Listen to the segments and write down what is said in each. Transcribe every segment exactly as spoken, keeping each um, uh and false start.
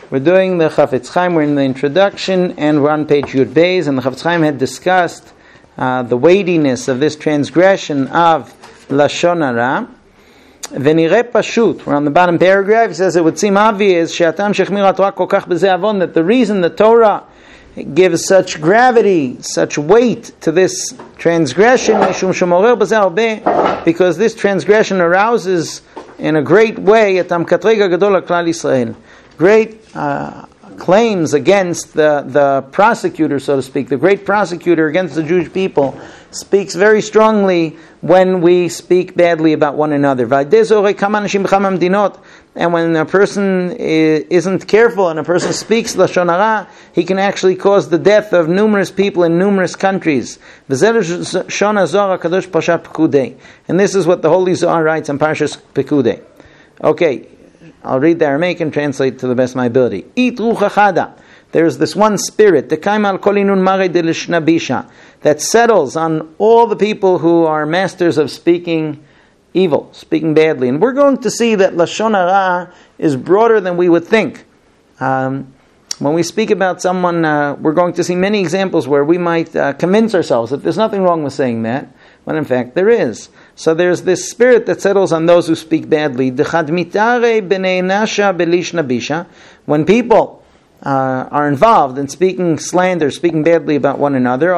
We're doing the Chafetz Chaim. We're in the introduction, and we're on page Yud Beis. And the Chafetz Chaim had discussed uh, the weightiness of this transgression of Lashon Hara. V'nireh pashut. We're on the bottom paragraph. He says it would seem obvious she'atam shechmir haTorah kol kach b'zeh avon, that the reason the Torah gives such gravity, such weight to this transgression, mishum shemorer b'zeh harbeh, because this transgression arouses in a great way etam katrega gadol klal Yisrael. Great uh, claims against the, the prosecutor, so to speak, the great prosecutor against the Jewish people, speaks very strongly when we speak badly about one another. And when a person isn't careful and a person speaks Lashon Hara, he can actually cause the death of numerous people in numerous countries. And this is what the Holy Zohar writes in Parshas Pekudei. Okay, I'll read the Aramaic and translate to the best of my ability. It ruach chada. There's this one spirit that settles on all the people who are masters of speaking evil, speaking badly. And we're going to see that Lashon Hara is broader than we would think. Um, when we speak about someone, uh, we're going to see many examples where we might uh, convince ourselves that there's nothing wrong with saying that, when in fact there is. So there's this spirit that settles on those who speak badly. When people Uh, are involved in speaking slander, speaking badly about one another,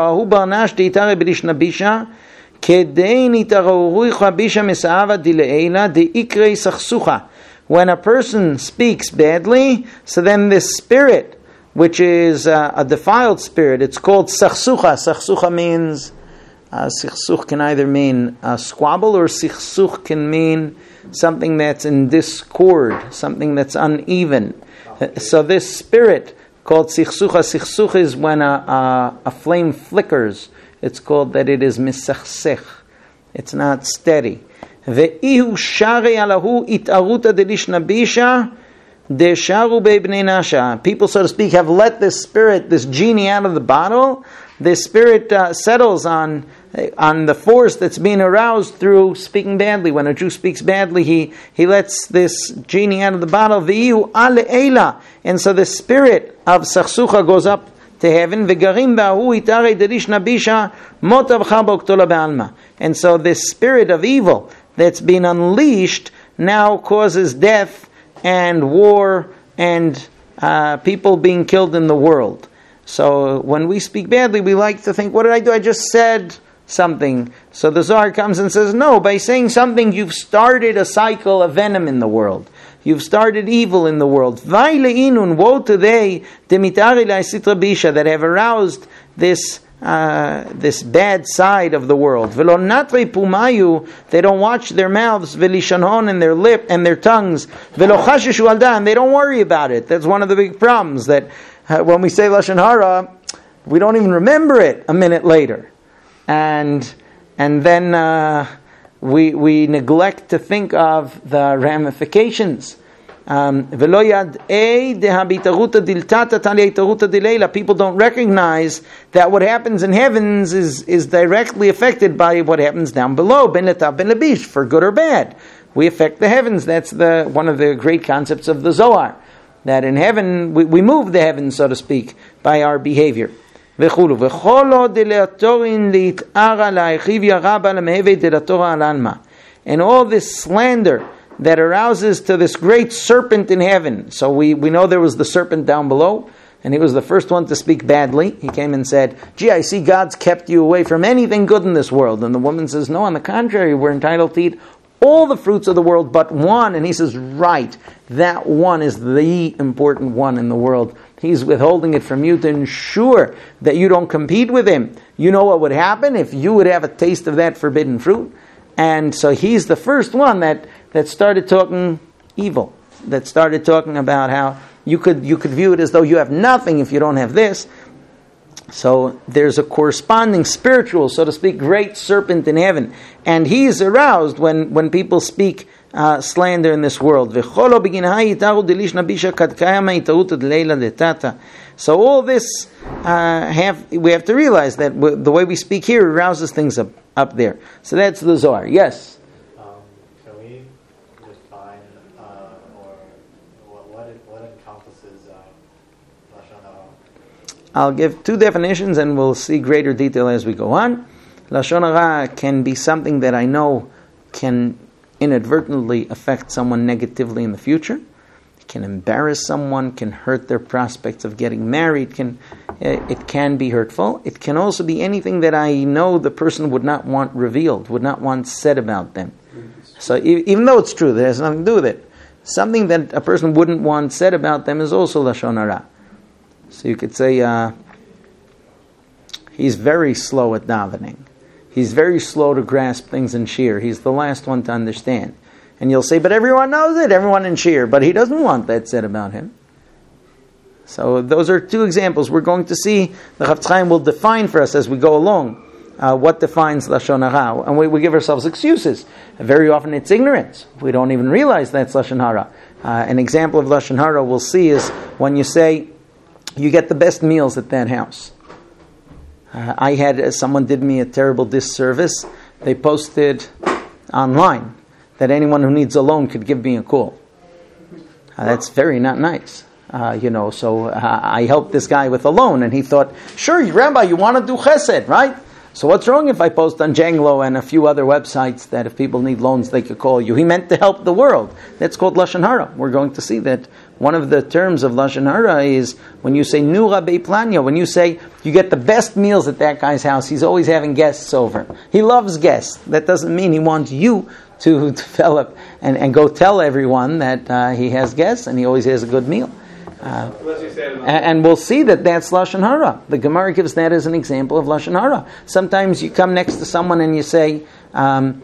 when a person speaks badly, so then this spirit, which is uh, a defiled spirit, it's called sachsucha. Sachsucha means, uh, sichsuch can either mean a squabble, or sichsuch can mean something that's in discord, something that's uneven. So this spirit called sichsucha, sichsuch is when a, a, a flame flickers. It's called that it is misachsech. It's not steady. Ve'ihu shari alahu itaruta delishna bisha desharu beibnei nasha. People, so to speak, have let this spirit, this genie, out of the bottle. This spirit uh, settles on on the force that's being aroused through speaking badly. When a Jew speaks badly, he, he lets this genie out of the bottle. And so the spirit of Sachsucha goes up to heaven. And so this spirit of evil that's been unleashed now causes death and war and uh, people being killed in the world. So when we speak badly, we like to think, what did I do? I just said something. So the Zohar comes and says, no, by saying something, you've started a cycle of venom in the world. You've started evil in the world. Woe to they that have aroused this uh, this bad side of the world. They don't watch their mouths, and their lip and their tongues, and they don't worry about it. That's one of the big problems, that uh, when we say Lashon Hara, we don't even remember it a minute later. And and then uh, we we neglect to think of the ramifications. Um, People don't recognize that what happens in heavens is, is directly affected by what happens down below, for good or bad. We affect the heavens. That's the one of the great concepts of the Zohar, that in heaven we, we move the heavens, so to speak, by our behavior. And all this slander that arouses to this great serpent in heaven. So we, we know there was the serpent down below, and he was the first one to speak badly. He came and said, gee, I see God's kept you away from anything good in this world. And the woman says, no, on the contrary, we're entitled to eat all the fruits of the world but one. And he says, right, that one is the important one in the world. He's withholding it from you to ensure that you don't compete with him. You know what would happen if you would have a taste of that forbidden fruit? And so he's the first one that, that started talking evil, that started talking about how you could you could view it as though you have nothing if you don't have this. So there's a corresponding spiritual, so to speak, great serpent in heaven. And he is aroused when, when people speak Uh, slander in this world. So all this uh, have we have to realize that w- the way we speak here arouses things up, up there. So that's the Zohar. Yes? Um, can we define uh, or what, what, what encompasses encompasses uh, Lashon Hara? I'll give two definitions and we'll see greater detail as we go on. Lashon Hara can be something that I know can inadvertently affect someone negatively in the future. It can embarrass someone, can hurt their prospects of getting married, can it can be hurtful. It can also be anything that I know the person would not want revealed, would not want said about them. So even though it's true, that has nothing to do with it. Something that a person wouldn't want said about them is also Lashon Hara. So you could say, uh, he's very slow at davening. He's very slow to grasp things in shir. He's the last one to understand. And you'll say, but everyone knows it, everyone in shir, but he doesn't want that said about him. So those are two examples. We're going to see, the Chafetz Chaim will define for us as we go along, uh, what defines Lashon Hara. And we, we give ourselves excuses. Very often it's ignorance. We don't even realize that's Lashon Hara. Uh, an example of Lashon Hara we'll see is when you say, you get the best meals at that house. Uh, I had, uh, someone did me a terrible disservice. They posted online that anyone who needs a loan could give me a call. Uh, that's very not nice. Uh, you know, so uh, I helped this guy with a loan, and he thought, sure, Rabbi, you want to do chesed, right? So what's wrong if I post on Janglo and a few other websites that if people need loans, they could call you? He meant to help the world. That's called Lashon Hara. We're going to see that one of the terms of Lashon Hara is when you say Nura Beiplanya, when you say you get the best meals at that guy's house, he's always having guests over. He loves guests. That doesn't mean he wants you to develop and, and go tell everyone that uh, he has guests and he always has a good meal. Uh, and, and we'll see that that's Lashon Hara. The Gemara gives that as an example of Lashon Hara. Sometimes you come next to someone and you say, um,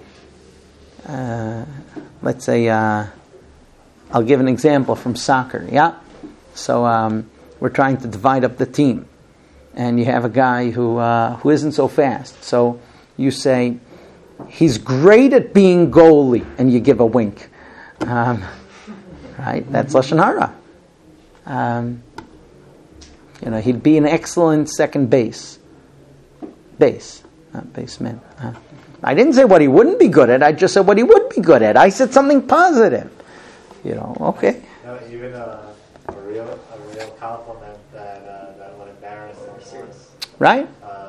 uh, let's say, uh, I'll give an example from soccer, yeah? So um, we're trying to divide up the team. And you have a guy who uh, who isn't so fast. So you say, he's great at being goalie, and you give a wink. Um, right? That's Lashon Hara. Um, you know, he'd be an excellent second base. Base, not baseman. Uh, I didn't say what he wouldn't be good at. I just said what he would be good at. I said something positive. You know, okay. No, even a, a real a real compliment that uh, that would embarrass someone. Right? Uh,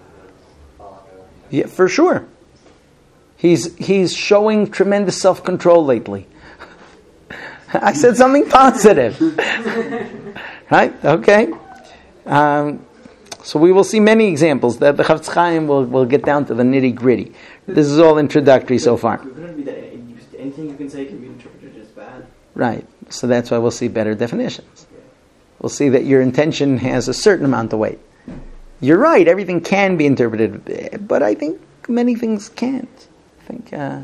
yeah, for sure. He's he's showing tremendous self-control lately. I said something positive. Right? Okay. Um, so we will see many examples. That the Chafetz Chaim will will get down to the nitty gritty. This is all introductory so far. Anything you can say can be interpreted as bad. Right. So that's why we'll see better definitions. We'll see that your intention has a certain amount of weight. You're right. Everything can be interpreted, but I think many things can't. I think. Uh,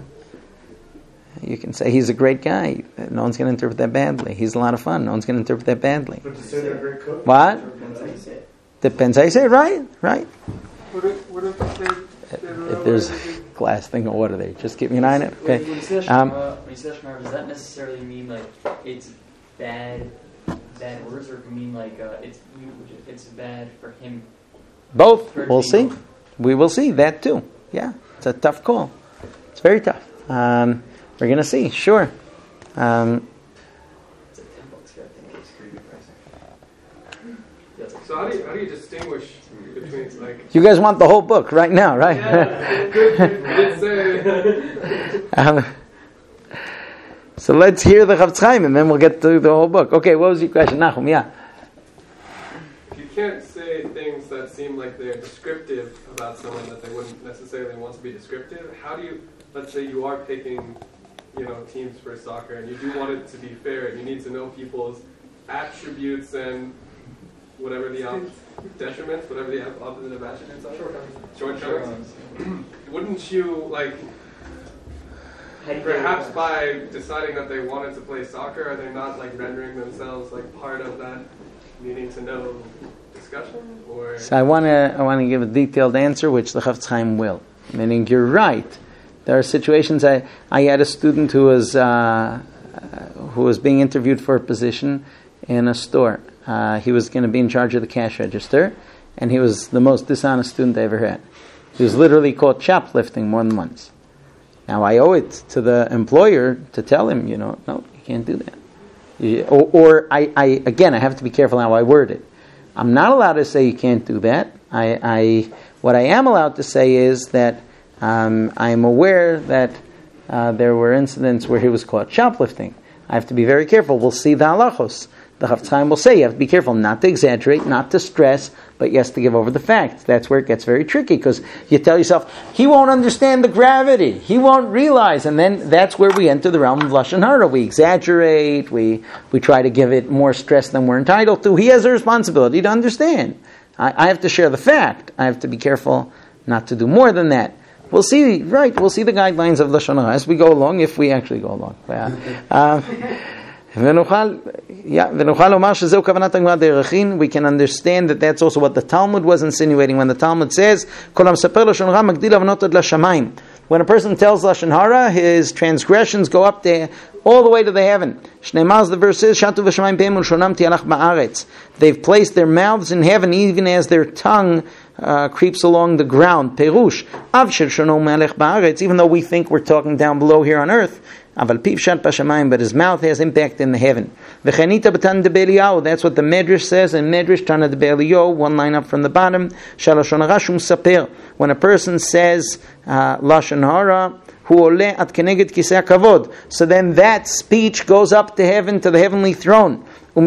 You can say he's a great guy. No one's going to interpret that badly. He's a lot of fun. No one's going to interpret that badly. But to say they're a great cook? What? Depends how you say it. Depends how you say it. Right, right. What if, what if they, If there's a glass thing of water there, just keep me an eye on it. Okay. When you say Um, Shema, when you say Shema, does that necessarily mean like it's bad, bad words, or it can mean like uh, it's it's bad for him? Both. For it We'll being see. We will see that too. Yeah, it's a tough call. It's very tough. Um, we're going to see. Sure. Um, It's like ten bucks here, I think it's pretty good pricing. So how do you how do you distinguish between like? you guys want the whole book right now, right? Yeah, good, good say. um, so let's hear the Chafetz Chaim, and then we'll get through the whole book. Okay, what was your question, Nachum? Yeah. You can't say things that seem like they're descriptive about someone that they wouldn't necessarily want to be descriptive. How do you? Let's say you are picking, you know, teams for soccer, and you do want it to be fair, and you need to know people's attributes and whatever the op- detriments, whatever the opposite of attributes are. Shortcomings. Wouldn't you like? Perhaps by deciding that they wanted to play soccer, are they not like rendering themselves like part of that needing to know discussion? Or So I want to I want to give a detailed answer, which the Chafetz Chaim will. Meaning, you're right. There are situations. I, I had a student who was uh, who was being interviewed for a position in a store. Uh, he was going to be in charge of the cash register, and he was the most dishonest student I ever had. He was literally caught shoplifting more than once. Now I owe it to the employer to tell him, you know, no, you can't do that. Or, or I, I, again, I have to be careful how I word it. I'm not allowed to say you can't do that. I, I what I am allowed to say is that um, I am aware that uh, there were incidents where he was caught shoplifting. I have to be very careful. We'll see the halachos. The Chafetz Chaim will say you have to be careful not to exaggerate, not to stress, but yes, to give over the facts. That's where it gets very tricky, because you tell yourself, he won't understand the gravity, he won't realize, and then that's where we enter the realm of Lashon Hara. We exaggerate, we we try to give it more stress than we're entitled to. He has a responsibility to understand. I, I have to share the fact. I have to be careful not to do more than that. We'll see, right, we'll see the guidelines of Lashon Hara as we go along, if we actually go along. Uh, we can understand that that's also what the Talmud was insinuating when the Talmud says, when a person tells Lashon Hara, his transgressions go up there all the way to the heaven. The verse says, they've placed their mouths in heaven even as their tongue uh, creeps along the ground. Perush, even though we think we're talking down below here on earth, but his mouth has impact in the heaven. That's what the Medrash says in Medrash Tana de Be'eliyahu, one line up from the bottom. When a person says uh, Lashon Hara, so then that speech goes up to heaven, to the heavenly throne. So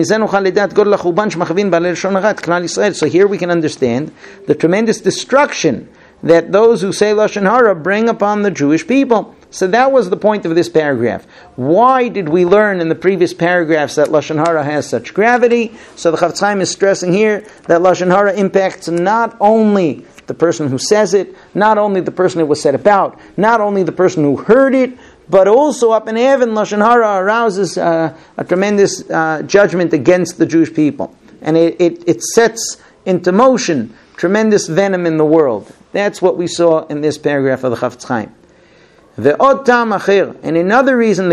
here we can understand the tremendous destruction that those who say Lashon Hara bring upon the Jewish people. So that was the point of this paragraph. Why did we learn in the previous paragraphs that Lashon Hara has such gravity? So the Chafetz Chaim is stressing here that Lashon Hara impacts not only the person who says it, not only the person it was said about, not only the person who heard it, but also up in heaven, Lashon Hara arouses uh, a tremendous uh, judgment against the Jewish people. And it, it, it sets into motion tremendous venom in the world. That's what we saw in this paragraph of the Chafetz Chaim. And another reason,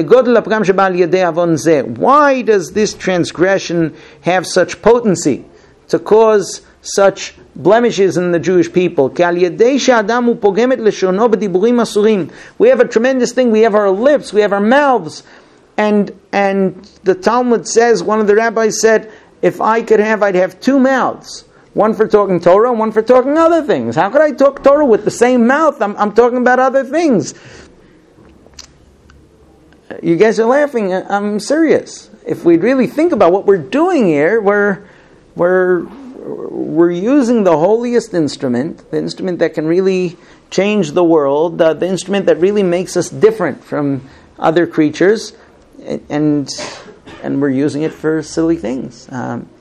why does this transgression have such potency to cause such blemishes in the Jewish people? We have a tremendous thing. We have our lips, we have our mouths, and and the Talmud says, one of the rabbis said, if I could have, I'd have two mouths. One for talking Torah and one for talking other things. How could I talk Torah with the same mouth? I'm, I'm talking about other things. You guys are laughing. I'm serious. If we really think about what we're doing here, we're we're we're using the holiest instrument, the instrument that can really change the world, uh, the instrument that really makes us different from other creatures, and and we're using it for silly things. Um,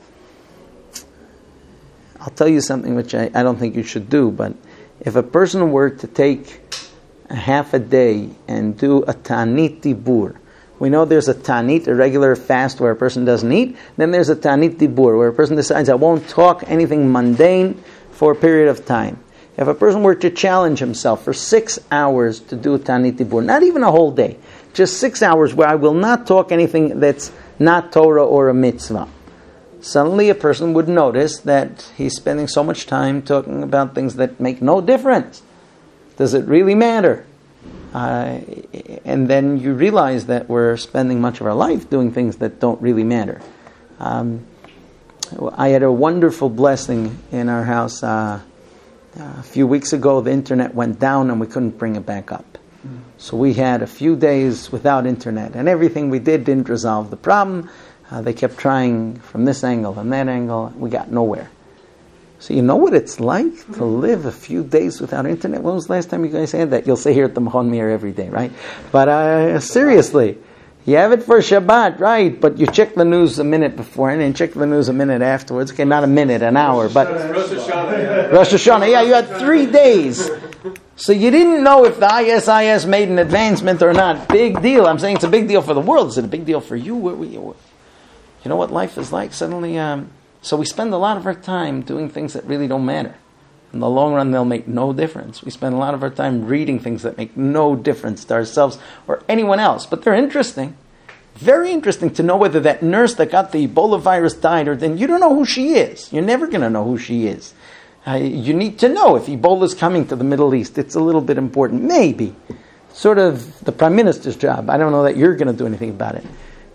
I'll tell you something which I, I don't think you should do, but if a person were to take a half a day and do a Ta'anit Dibur, we know there's a Ta'anit, a regular fast where a person doesn't eat, then there's a Ta'anit Dibur, where a person decides, I won't talk anything mundane for a period of time. If a person were to challenge himself for six hours to do a Ta'anit Dibur, not even a whole day, just six hours where I will not talk anything that's not Torah or a mitzvah, suddenly a person would notice that he's spending so much time talking about things that make no difference. Does it really matter? Uh, and then you realize that we're spending much of our life doing things that don't really matter. Um, I had a wonderful blessing in our house. Uh, a few weeks ago, the internet went down and we couldn't bring it back up. Mm. So we had a few days without internet, and everything we did didn't resolve the problem. Uh, they kept trying from this angle and that angle. We got nowhere. So you know what it's like to live a few days without internet? When was the last time you guys had that? You'll say here at the Machon Meir every day, right? But uh, seriously, you have it for Shabbat, right? But you check the news a minute before and then check the news a minute afterwards. Okay, not a minute, an hour. But Rosh Hashanah, yeah. Rosh Hashanah, yeah, you had three days. So you didn't know if the I S I S made an advancement or not. Big deal. I'm saying it's a big deal for the world. Is it a big deal for you? Where were you? You know what life is like? Suddenly, um, so we spend a lot of our time doing things that really don't matter. In the long run, they'll make no difference. We spend a lot of our time reading things that make no difference to ourselves or anyone else. But they're interesting. Very interesting to know whether that nurse that got the Ebola virus died or then you don't know who she is. You're never going to know who she is. Uh, you need to know if Ebola is coming to the Middle East. It's a little bit important. Maybe. Sort of the Prime Minister's job. I don't know that you're going to do anything about it.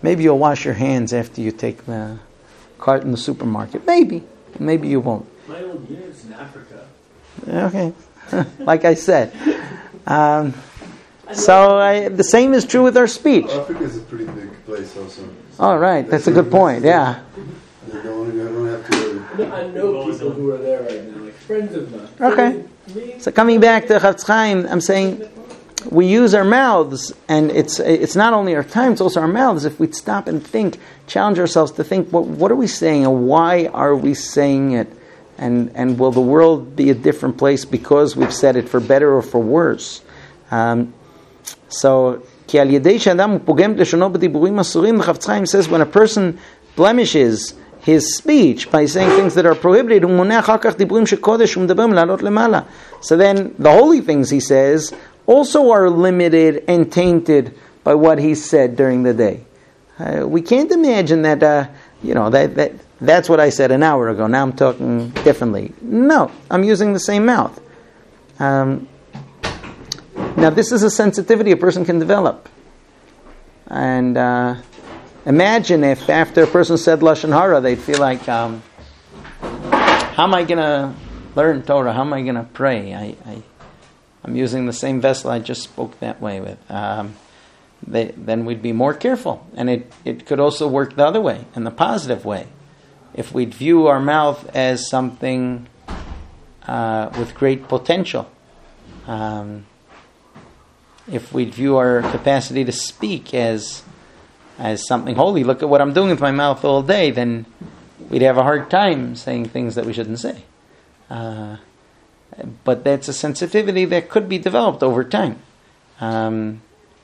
maybe you'll wash your hands after you take the cart in the supermarket. Maybe. Maybe you won't. My old years in Africa. Okay. Like I said. Um, so I, the same is true with our speech. Africa is a pretty big place also. All right. That's a good point. Yeah. You don't, you don't have to worry. I know people who are there right now, like friends of mine. Okay. So coming back to Chafetz Chaim, I'm saying we use our mouths, and it's it's not only our time, it's also our mouths. If we'd stop and think, challenge ourselves to think, what what are we saying, and why are we saying it, and and will the world be a different place because we've said it, for better or for worse? Um, so, כי על ידי שאדם הוא פוגם לשונו בדיבורים אסורים, Chafetz Chaim says when a person blemishes his speech by saying things that are prohibited, הוא מונע אחר כך דיבורים שקודש ומדברים לעלות למעלה. So then the holy things, he says, also are limited and tainted by what he said during the day. Uh, we can't imagine that, uh, you know, that, that that's what I said an hour ago. Now I'm talking differently. No, I'm using the same mouth. Um, now this is a sensitivity a person can develop. And uh, imagine if after a person said Lashon Hara, they'd feel like, um, how am I going to learn Torah? How am I going to pray? I, I, I'm using the same vessel I just spoke that way with. Um, they, then we'd be more careful. And it, it could also work the other way, in the positive way. If we'd view our mouth as something uh, with great potential, um, if we'd view our capacity to speak as as something holy, look at what I'm doing with my mouth all day, then we'd have a hard time saying things that we shouldn't say. Uh, but that's a sensitivity that could be developed over time. Um,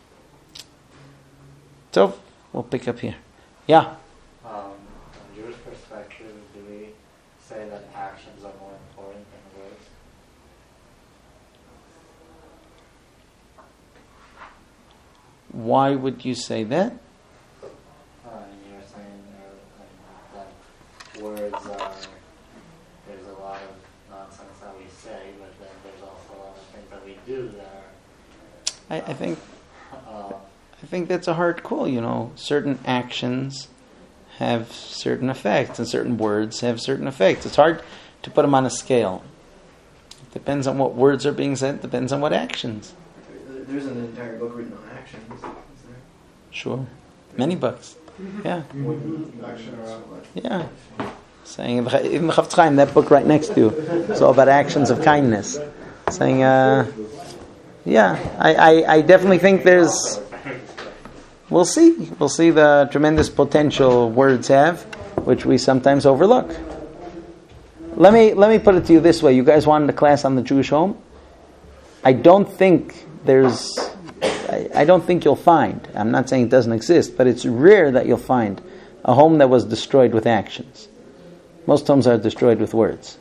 so, we'll pick up here. Yeah? Um, from Jewish perspective, do we say that actions are more important than words? Why would you say that? Uh, you're saying uh, that words are, there's a lot of nonsense that we say, but then there's also a lot of things that we do that are, I, I think uh, I think that's a hard call. You know, certain actions have certain effects, and certain words have certain effects. It's hard to put them on a scale. It depends on what words are being said. Depends on what actions. There's an entire book written on actions, isn't there? Sure, many books. Yeah, Action around. yeah. Saying in the Chafetz Chaim, that book right next to you, it's all about actions of kindness. Saying, uh, yeah, I, I, I definitely think there's. We'll see. We'll see the tremendous potential words have, which we sometimes overlook. Let me let me put it to you this way. You guys wanted a class on the Jewish home? I don't think there's. I, I don't think you'll find. I'm not saying it doesn't exist, but it's rare that you'll find a home that was destroyed with actions. Most homes are destroyed with words.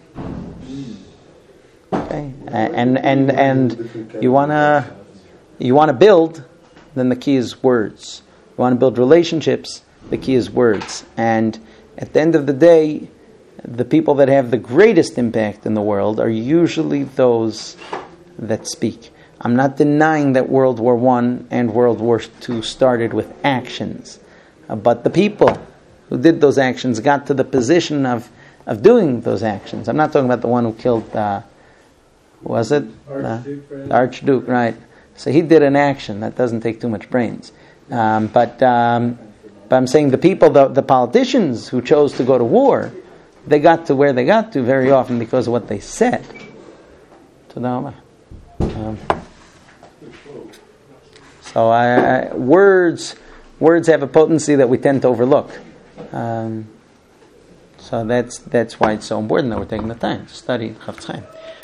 Okay, and and and you wanna you wanna build. Then the key is words. You want to build relationships, the key is words. And at the end of the day, the people that have the greatest impact in the world are usually those that speak. I'm not denying that World War One and World War Two started with actions. Uh, but the people who did those actions got to the position of, of doing those actions. I'm not talking about the one who killed, uh, was it? Archduke, uh, right? Archduke, right. So he did an action. That doesn't take too much brains. Um, but um, but I'm saying the people, the, the politicians who chose to go to war, they got to where they got to very often because of what they said. Um, so I, I, words words have a potency that we tend to overlook. Um, so that's that's why it's so important that we're taking the time to study Chafetz Chaim.